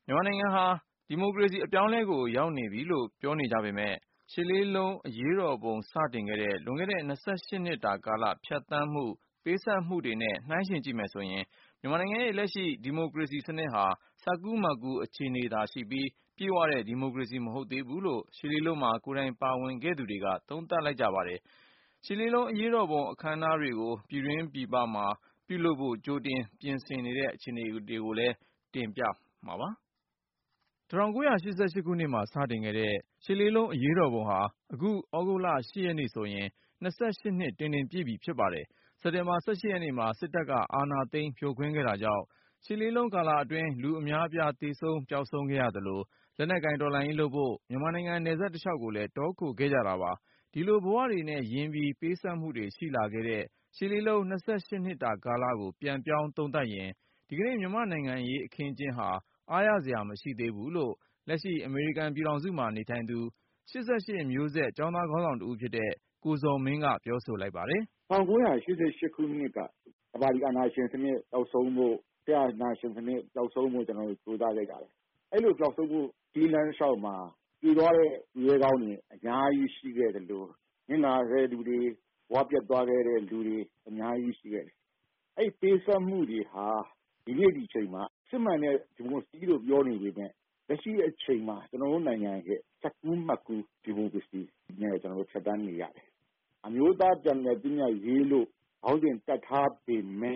မြန်မာနိုင်ငံဟာဒီမိုကရေစီအပြောင်းအလဲကိုရောက်နေပြီလို့ပြောနေကြပေမဲ့ရှစ်လေးလုံးအရေးတော်ပုံစတင်ခဲ့တဲ့လွန်ခဲ့တဲ့28နှစ်တာကာလဖြတ်သန်းမှုပေးဆပ်မှုတွေနဲ့နှိုင်းယှဉ်ကြည့်မယ်ဆိုရင်မြန်မာနိုင်ငံရဲ့လက်ရှိဒီမိုကရေစီစနစ်ဟာစကူးမကူအခြေအနေသာရှိပြီးပြည့်ဝတဲ့ဒီမိုကရေစီမဟုတ်သေးဘူးလို့ရှစ်လေးလုံးမှာကိုယ်တိုင်ပါဝင်ခဲ့သူတွေကသုံးသပ်လိုက်ကြပါတယ်။ရှစ်လေးလုံးအရေးတော်ပုံအခမ်းအနားတွေကိုပြည်တွင်းပြည်ပမှာပြုလုပ်ဖို့ကြိုတင်ပြင်ဆင်နေတဲ့အခြေအနေတွေကိုလည်းတင်ပြမှာပါ။ 1988 ခုနှစ်မှာစတင်ခဲ့တဲ့ရှစ်လေးလုံးအရေးတော်ပုံဟာအခုဩဂုတ်လ8ရက်နေ့ဆိုရင်28နှစ်တင်တင်ပြည့်ပြီဖြစ်ပါတယ်။စက်တင်ဘာ18ရက်နေ့မှာစစ်တပ်ကအာဏာသိမ်းဖြိုခွင်းခဲ့တာကြောင့်ရှစ်လေးလုံးကာလအတွင်းလူအများအပြားသေဆုံးပျောက်ဆုံးခဲ့ရသလိုလက်နက်ကိုင်တော်လှန်ရေးလုပ်ဖို့မြန်မာနိုင်ငံနယ်စပ်တစ်လျှောက်ကိုလည်းတောခိုခဲ့ကြတာပါ။ဒီလိုဘဝတွေနဲ့ရင်းပြီးပေးဆပ်မှုတွေရှိလာခဲ့တဲ့ရှစ်လေးလုံး28နှစ်တာကာလကိုပြန်ပြောင်းသုံးသပ်ရင်ဒီကနေ့မြန်မာနိုင်ငံရေးအခင်းအကျင်းဟာအားရစရာမရှိသေးဘူးလို့လက်ရှိအမေရိကန်ပြည်ထောင်စုမှာနေထိုင်သူ88မျိုးဆက်ကျောင်းသားခေါင်းဆောင်တဦးဖြစ်တဲ့ကိုဇော်မင်းကပြောဆိုလိုက်ပါတယ်။1988ခုနှစ်ကကမ္ဘာဒီအာဏာရှင်စနစ်ပျောက်ဆုံးဖို့ဆရာအာဏာရှင်စနစ်ပျောက်ဆုံးဖို့ကျွန်တော်တို့ကြိုးစားခဲ့ကြတယ်။အဲ့လိုပျောက်ဆုံးဖို့ဒီလမ်းလျှောက်မှာပြည်သွားတဲ့ရေကောင်းတွေအများကြီးရှိခဲ့တယ်လို့မျက်နှာရဲလူတွေဘဝပြတ်သွားခဲ့တဲ့လူတွေအများကြီးရှိခဲ့တယ်။အဲ့ပေးဆပ်မှုတွေဟာဒီနေ့ဒီချိန်မှာစစ်မှန်တဲ့ဒီမိုကရေစီလို့ပြောနေပေမဲ့လက်ရှိအချိန်မှာကျွန်တော်တို့နိုင်ငံရဲ့စက်ကူးမကူဒီမိုကရေစီနဲ့ကျွန်တော်တို့ဆက်တန်းနေရတယ်။အမျိုးသားပြန်လည်ပြည့်ညတ်ရေးလို့အောက်တင်တက်ထားပေမဲ့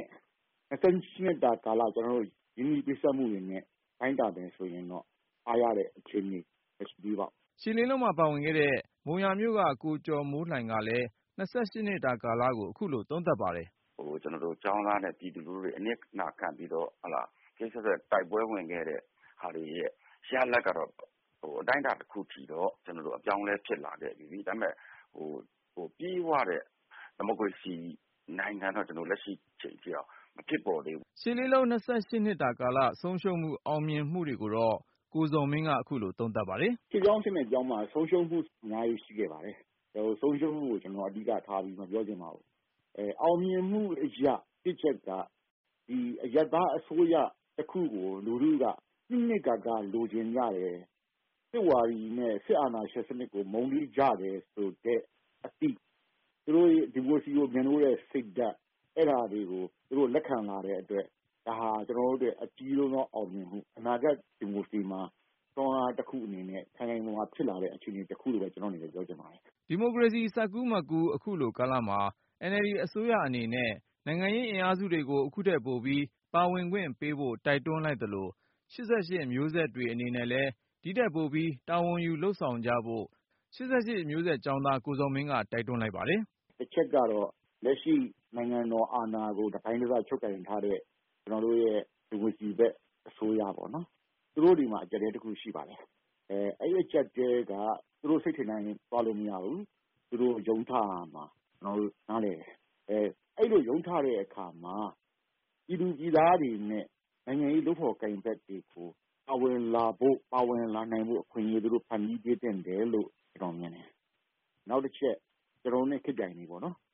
28နှစ်တာကာလကျွန်တော်တို့ရင်းနှီးပေးဆပ်မှုတွေနဲ့တိုင်းတာတယ်ဆိုရင်တော့အားရတဲ့အခြေအနေရှိသေးပါ။ရှစ်လေးလုံးမှာပါဝင်ခဲ့တဲ့မုံရမြို့ကကိုကျော်မိုးလှိုင်ကလည်း28နှစ်တာကာလကိုအခုလိုသုံးသပ်ပါတယ်။ကျွန်တော်တို့ကျောင်းသားနဲ့ပြည်သူလူထုတွေအနစ်နာခံပြီးတော့ကိစ္စဆက်တိုက်ပွဲဝင်ခဲ့တဲ့ဟာတွေရဲ့ရလဒ်ကတော့အတိုင်းအတာတစ်ခုထိတော့ကျွန်တော်တို့အပြောင်းလဲဖြစ်လာခဲ့ပြီ။ဒါပေမဲ့ပြေးဝတဲ့ဒီမိုကရေစီနိုင်ငံတော့ကျွန်တော်လက်ရှိချိန်ထိအောင်မဖြစ်ပေါ်သေးဘူး။ရှစ်လေးလုံး28နှစ်တာကာလဆုံးရှုံးမှုအောင်မြင်မှုတွေကိုတော့ကိုဇော်မင်းကအခုလိုသုံးသပ်ပါတယ်။ရှစ်ကြောင်းရှစ်နဲ့ကြောင်းမှာဆုံးရှုံးမှုအများကြီးရှိခဲ့ပါတယ်။ဆုံးရှုံးမှုကိုကျွန်တော်အဓိကထားပြီးမပြောချင်ပါဘူး။အောင်မြင်မှုအရာတစ်ချက်ကဒီအရပ်သားအစိုးရတစ်ခုကိုလူထုကနှစ်ကလိုချင်ကြတယ်စစ်ဝါဒီနဲ့စစ်အာဏာရှင်စနစ်ကိုမုန်းတီးကြတယ်ဆိုတဲ့အသည့်သူတို့ဒီမိုကရေစီကိုမြင်လို့တဲ့စိတ်ဓာတ်အဲ့ဒါတွေကိုသူတို့လက်ခံလာတဲ့အတွက်ဒါဟာကျွန်တော်တို့အကြီးဆုံးသောအောင်မြင်မှုအနာဂတ်ဒီမိုကရေစီမှာတွန်းအားတစ်ခုအနေနဲ့ခိုင်ခိုင်မာမာဖြစ်လာတဲ့အခြေအနေတစ်ခုလိုပဲကျွန်တော်အနေနဲ့ပြောချင်ပါတယ်ဒီမိုကရေစီစကူးမကူအခုလိုကာလမှာ NLD အစိုးရအနေနဲ့နိုင်ငံရေးအင်အားစုတွေကိုအခုထက်ပိုပြီးပါဝင်ခွင့်ပေးဖို့တိုက်တွန်းလိုက်သလို88မျိုးဆက်တွေအနေနဲ့လည်းဒီထက်ပိုပြီးတာဝန်ယူလှုပ်ဆောင်ကြဖို့88မျိုးဆက်ကျောင်းသားကိုဇော်မင်းကတိုက်တွန်းလိုက်ပါတယ်တစ်ချက်ကတော့လက်ရှိနိုင်ငံတော်အာဏာကိုတစ်ပိုင်းတစ်စချုပ်ကိုင်ထားတဲ့ကျွန်တော်တို့ရဲ့ဒီမိုကရေစီဘက်အစိုးရပေါ့နော်သူတို့ဒီမှာအကြက်တစ်ခုရှိပါတယ်အဲ့ဒီအကြက်ကသူတို့စိတ်ထင်နိုင်သွားလို့မရဘူးသူတို့ယုံထားမှာကျွန်တော်တို့နားလည်အဲ့လိုယုံထားတဲ့အခါမှာပြည်သူပြည်သားတွေနဲ့နိုင်ငံရေးလုပ်ဖို့ကင်ဘက်တွေကိုပါဝင်လာနိုင်ဖို့အခွင့်အရေးသူတို့ဖန်တီးပေးတဲ့တယ်လို့ကျွန်တော်မြင်တယ်နောက်တစ်ချက်ကျွန်တော်နဲ့ခစ်ကြိုင်နေပေါ့နော်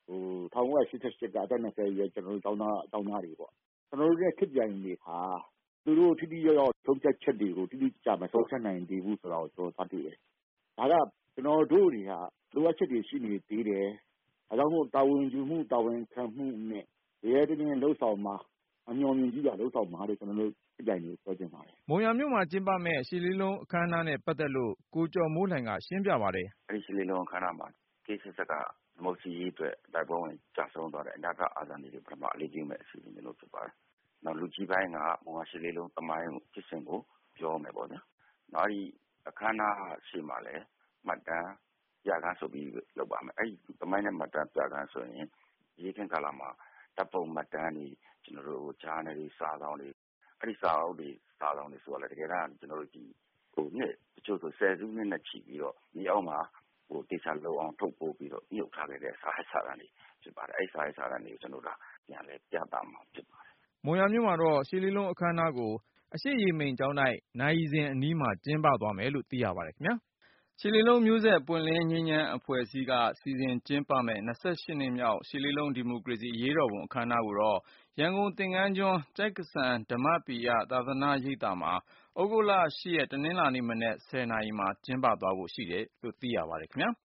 1988ကအသက်20ရွယ်ကျွန်တော်တို့တောင်းသားတွေပေါ့ကျွန်တော်တို့ရဲ့ခစ်ကြိုင်တွေဟာသူတို့ထိတိရောက်ဆုံးဖြတ်ချက်တွေကိုတိတိကျကျမဆုံးဖြတ်နိုင်သေးဘူးဆိုတော့ကျွန်တော်သတိတယ်ဒါကကျွန်တော်တို့တွေဟာလိုအပ်ချက်တွေရှိနေသေးတယ်ဒါကြောင့်မို့တာဝန်ယူမှုတာဝန်ခံမှုနဲ့ရဲတင်းတင်းလှုပ်ဆောင်မှာအမျှော်မြင်ကြီးတာလှုပ်ဆောင်မှာလို့ကျွန်တော်တို့ခစ်ကြိုင်တွေပြောချင်ပါတယ်မုံရမြို့မှာကျင်းပမဲ့ရှစ်လေးလုံးအခမ်းအနားနဲ့ပတ်သက်လို့ကိုကျော်မိုးလှိုင်ကရှင်းပြပါတယ်အဲ့ဒီရှစ်လေးလုံးအခမ်းအနားမှာကိစ္စဆက်ကဒီမိုကရေစီရေးအတွက်တိုက်ပွဲဝင်ကြဆုံးသွားတဲ့အနာဂတ်အာဇာနည်တွေပထမအလေးပြုမဲ့အစီအစဉ်လို့ဖြစ်ပါတယ်နောက်လူကြီးပိုင်းကမုံရရှစ်လေးလုံးသမိုင်းဖြစ်စဉ်ကိုပြောမယ်ပေါ့ဗျာနောက်ဒီအခမ်းအနားရှိမှလည်းမှတ်တမ်းပြခန်းဆိုပြီးလုပ်ပါမယ်အဲ့ဒီသမိုင်းနဲ့မှတ်တမ်းပြခန်းဆိုရင်ရေးခင်ကာလမှာတပ်ပုံမှတ်တမ်းတွေကျွန်တော်တို့ဂျာနယ်တွေစာဆောင်တွေအဲ့ဒီစာအုပ်တွေစာဆောင်တွေဆိုတော့တကယ်တမ်းကျွန်တော်တို့ဒီနှစ်တချို့ဆို10စုနှစ်နဲ့ချီပြီးတော့ဒီအောက်မှာတေချာလုံအောင်ထုတ်ပိုးပြီးတော့မြုပ်ထားခဲ့တဲ့စာရေးစာတမ်းတွေဖြစ်ပါတယ်အဲ့စာရေးစာတမ်းတွေကိုကျွန်တော်တို့ပြန်လဲပြသမှာဖြစ်ပါတယ်မုံရမြို့မှာတော့ရှစ်လေးလုံးအခမ်းအနားကိုအရှိရေမိန်ကျောင်း၌နိုင်ရီစဉ်အနီးမှာကျင်းပသွားမယ်လို့သိရပါတယ်ခင်ဗျာရှစ်လေးလုံးမျိုးဆက်ပွင့်လင်းငြိမ်းချမ်းအဖွဲ့အစည်းကစီစဉ်ကျင်းပမဲ့28နှစ်မြောက်ရှစ်လေးလုံးဒီမိုကရေစီအရေးတော်ပုံအခမ်းအနားကိုတော့ရန်ကုန်သင်္ကန်းကျွန်းကျိုက္ကဆံဓမ္မပီယသာသနာရိပ်သာမှာဩဂုတ်လ 8 ရက် တနင်္လာနေ့မနက် 10 နာရီမှာ ကျင်းပသွားဖို့ရှိတယ်လို့ သိရပါတယ်ခင်ဗျာ။